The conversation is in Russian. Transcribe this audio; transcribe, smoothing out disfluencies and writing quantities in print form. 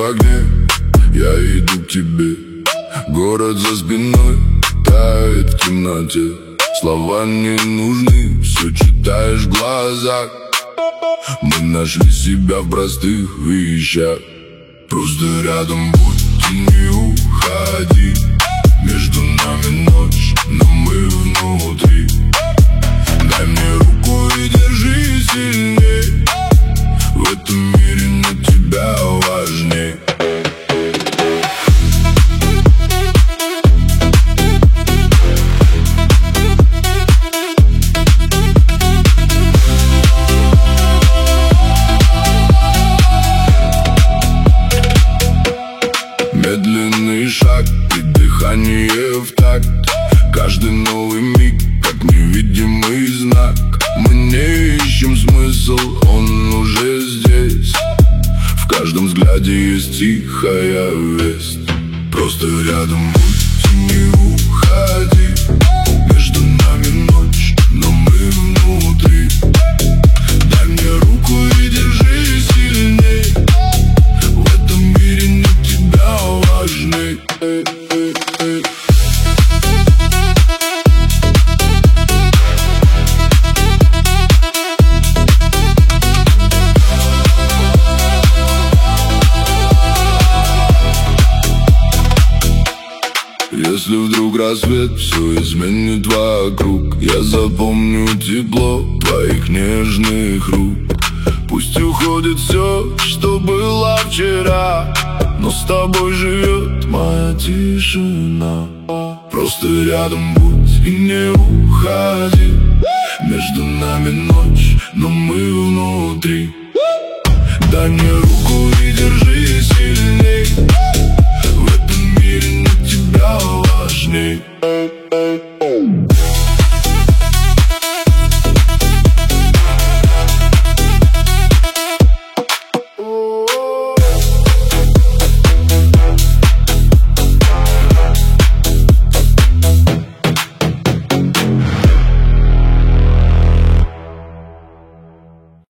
в огне, я иду к тебе. Город за спиной тает в темноте. Слова не нужны, все читаешь в глазах. Мы нашли себя в простых вещах. Просто рядом будь и не уходи. Между нами ночь, но мы внутри. Дай мне руку и держи сильней. В этом мире нет тебя важней. Медленный шаг и дыхание в такт. Каждый новый миг, как невидимый знак. Мы не ищем смысл, он уже здесь. В каждом взгляде есть тихая весть. Просто рядом будь и не уходи. Между нами ночь, но мы внутри. Дай мне руку и держи сильней. В этом мире нет тебя важней. Если вдруг рассвет все изменит вокруг, я запомню тепло твоих нежных рук. Пусть уходит все, что было вчера, но с тобой живет моя тишина. Просто рядом будь и не уходи. Между нами ночь, но мы внутри. Дай мне руку и держи сильней.